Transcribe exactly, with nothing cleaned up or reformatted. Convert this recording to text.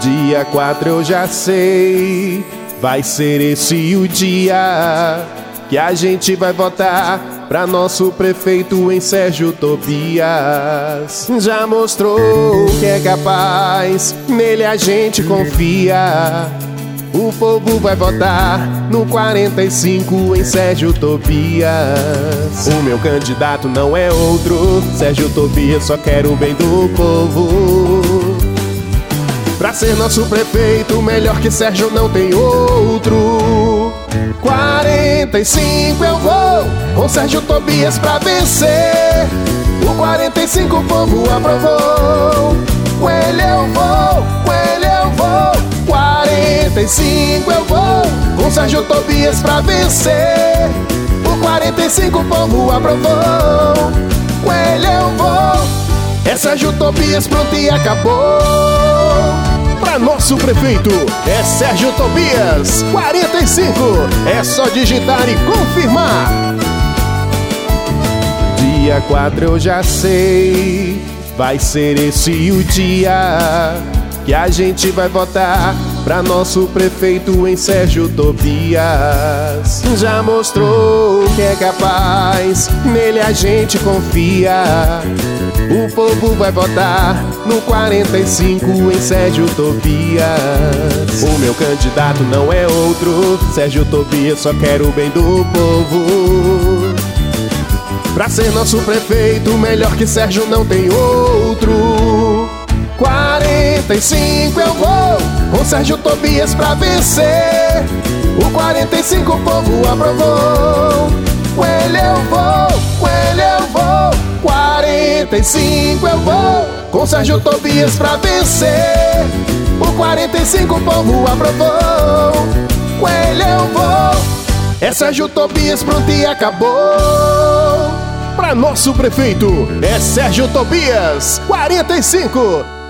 Dia quatro eu já sei, vai ser esse o dia que a gente vai votar pra nosso prefeito em Sérgio Tobias. Já mostrou que é capaz, nele a gente confia. O povo vai votar no quarenta e cinco em Sérgio Tobias. O meu candidato não é outro, Sérgio Tobias só quer o bem do povo. Pra ser nosso prefeito, melhor que Sérgio não tem outro. quarenta e cinco eu vou com Sérgio Tobias pra vencer. O quarenta e cinco o povo aprovou. Com ele eu vou, com ele eu vou. quarenta e cinco eu vou com Sérgio Tobias pra vencer. O quarenta e cinco o povo aprovou. Com ele eu vou. É Sérgio Tobias, pronto e acabou. Pra nosso prefeito é Sérgio Tobias, quarenta e cinco. É só digitar e confirmar. Dia quatro eu já sei, vai ser esse o dia que a gente vai votar pra nosso prefeito em Sérgio Tobias. Já mostrou que é capaz, nele a gente confia. O povo vai votar no quarenta e cinco em Sérgio Tobias. O meu candidato não é outro, Sérgio Tobias só quer o bem do povo. Pra ser nosso prefeito, melhor que Sérgio não tem outro. quarenta e cinco eu vou com Sérgio Tobias pra vencer. O quarenta e cinco o povo aprovou. Com ele eu vou, com ele eu vou. quarenta e cinco eu vou com Sérgio Tobias pra vencer. O quarenta e cinco o povo aprovou. Com ele eu vou. É Sérgio Tobias, pronto e acabou. Pra nosso prefeito é Sérgio Tobias, quarenta e cinco.